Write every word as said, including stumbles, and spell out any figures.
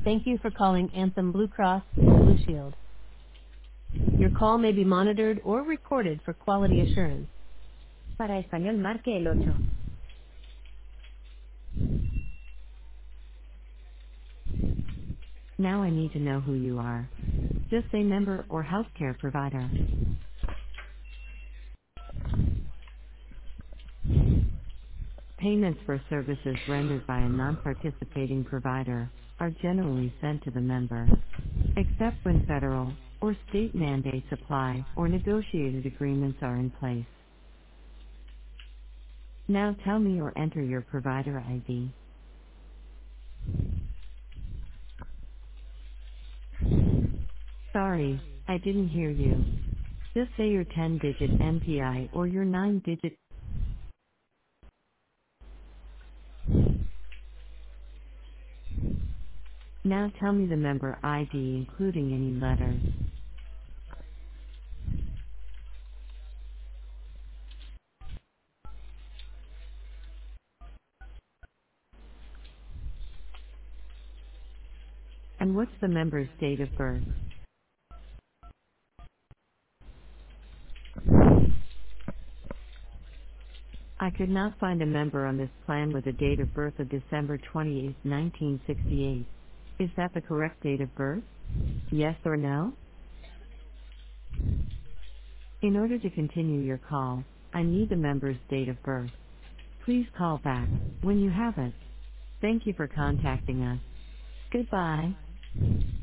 Thank you for calling Anthem Blue Cross and Blue Shield. Your call may be monitored or recorded for quality assurance. Para español, marque el ocho. Now I need to know who you are. Just say member or healthcare provider. Payments for services rendered by a non-participating provider are generally sent to the member, except when federal or state mandates apply or negotiated agreements are in place. Now tell me or enter your provider I D. Sorry, I didn't hear you. Just say your ten-digit M P I or your nine-digit. Now tell me the member I D including any letters. And what's the member's date of birth? I could not find a member on this plan with a date of birth of December twenty-eighth, nineteen sixty-eight. Is that the correct date of birth? Yes or no? In order to continue your call, I need the member's date of birth. Please call back when you have it. Thank you for contacting us. Goodbye.